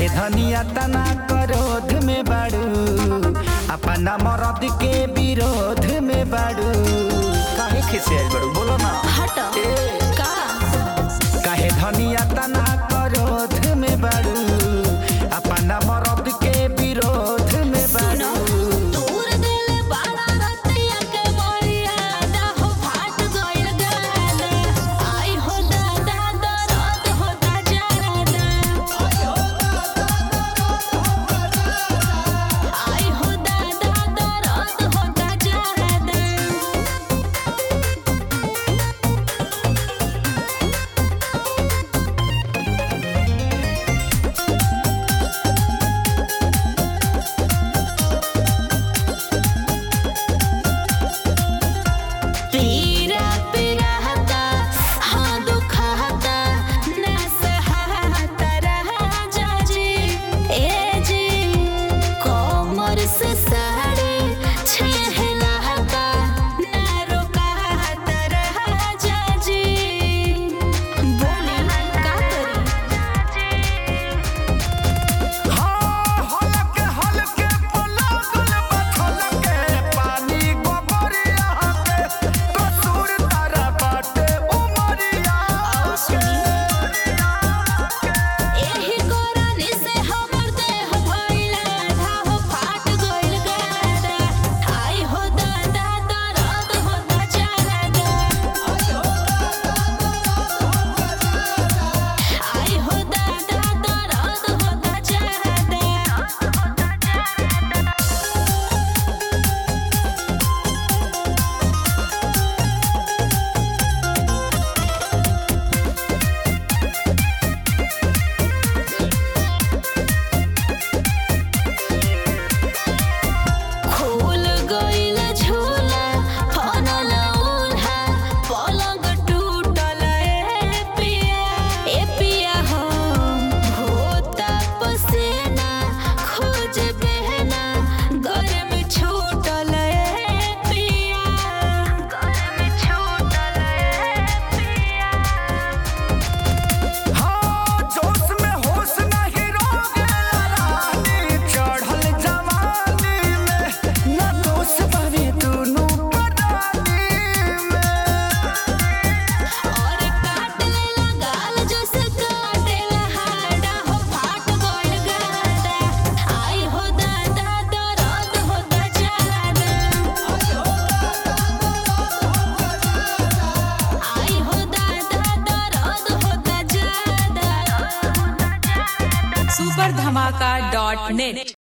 काहे धनिया तना क्रोध में बाड़ू, अपना मरद के विरोध में बाड़ू। काहे खिसियाल बाड़ू बोलो ना। हट का काहे धनिया तना क्रोध में बाड़ू, अपना मरद के विरोध में बाड़ू। दूर दिल बाड़ा रतिया के मोरिया दा हो फाट गइल गाना। आई हो दादा दर्द होता जाना। आई हो दादा दर्द होता जाना। पीरा पिराता हाँ दुखाता ना सहाता रहा जाजी। ए जी कोमर से साड़ी छहलाता ना रोकाता रहा जाजी। बोली का करी हाँ हलके हलके पलगल बथलके पानी गोबरिया के कसूर तारा बाटे उमरिया के। एही कोरानी से हमर देह भइला घाव फाट गइल गाना। आई हो दादा दर्द होता जाना। आई हो दादा दर्द होता जाना। खुल गइल झूला फनल उल्हा पलंग टूटल ए पिया हो होता पसेना खोज बहना गरम छूटल ए पिया। गरम छूटल ए पिया। हाँ जोश में होश नहीं रोगेला रानी, चढ़ल जवानी में ना दोष बने दुनू परानी में। और काट लेला गाल जैसे काटेला हाड़ा हो फाट गइल गाना। आई हो दादा दर्द होता जाना। आई हो दादा दर्द होता जाना। सुपर धमाका.net